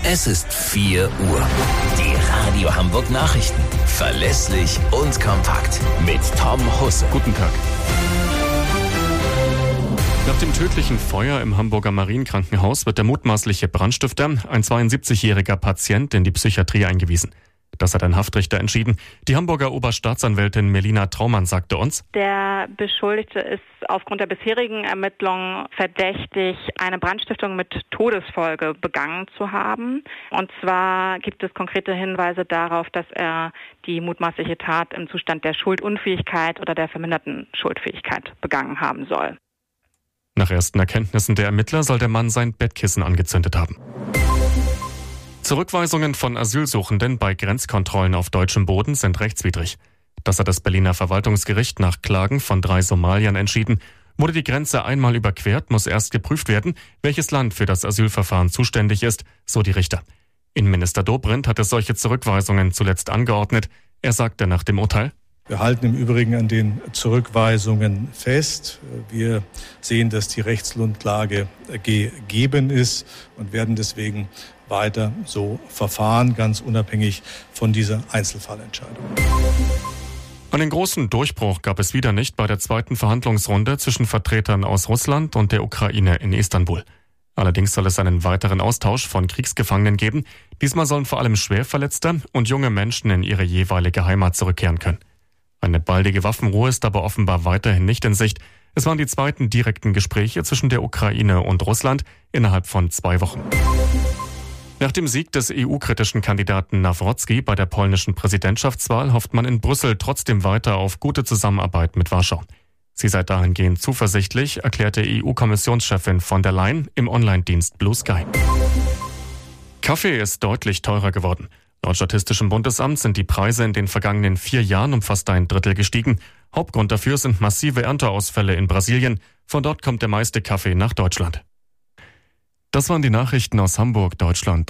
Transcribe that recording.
Es ist 4 Uhr. Die Radio Hamburg Nachrichten. Verlässlich und kompakt. Mit Tom Husse. Guten Tag. Nach dem tödlichen Feuer im Hamburger Marienkrankenhaus wird der mutmaßliche Brandstifter, ein 72-jähriger Patient, in die Psychiatrie eingewiesen. Das hat ein Haftrichter entschieden. Die Hamburger Oberstaatsanwältin Melina Traumann sagte uns: Der Beschuldigte ist aufgrund der bisherigen Ermittlungen verdächtig, eine Brandstiftung mit Todesfolge begangen zu haben. Und zwar gibt es konkrete Hinweise darauf, dass er die mutmaßliche Tat im Zustand der Schuldunfähigkeit oder der verminderten Schuldfähigkeit begangen haben soll. Nach ersten Erkenntnissen der Ermittler soll der Mann sein Bettkissen angezündet haben. Zurückweisungen von Asylsuchenden bei Grenzkontrollen auf deutschem Boden sind rechtswidrig. Das hat das Berliner Verwaltungsgericht nach Klagen von 3 Somaliern entschieden. Wurde die Grenze einmal überquert, muss erst geprüft werden, welches Land für das Asylverfahren zuständig ist, so die Richter. Innenminister Dobrindt hatte solche Zurückweisungen zuletzt angeordnet. Er sagte nach dem Urteil: Wir halten im Übrigen an den Zurückweisungen fest. Wir sehen, dass die Rechtsgrundlage gegeben ist und werden deswegen weiter so verfahren, ganz unabhängig von dieser Einzelfallentscheidung. Einen großen Durchbruch gab es wieder nicht bei der zweiten Verhandlungsrunde zwischen Vertretern aus Russland und der Ukraine in Istanbul. Allerdings soll es einen weiteren Austausch von Kriegsgefangenen geben. Diesmal sollen vor allem Schwerverletzte und junge Menschen in ihre jeweilige Heimat zurückkehren können. Eine baldige Waffenruhe ist aber offenbar weiterhin nicht in Sicht. Es waren die zweiten direkten Gespräche zwischen der Ukraine und Russland innerhalb von 2 Wochen. Nach dem Sieg des EU-kritischen Kandidaten Nawrocki bei der polnischen Präsidentschaftswahl hofft man in Brüssel trotzdem weiter auf gute Zusammenarbeit mit Warschau. Sie sei dahingehend zuversichtlich, erklärte EU-Kommissionschefin von der Leyen im Online-Dienst Blue Sky. Kaffee ist deutlich teurer geworden. Laut Statistischem Bundesamt sind die Preise in den vergangenen 4 Jahren um fast 1/3 gestiegen. Hauptgrund dafür sind massive Ernteausfälle in Brasilien. Von dort kommt der meiste Kaffee nach Deutschland. Das waren die Nachrichten aus Hamburg, Deutschland.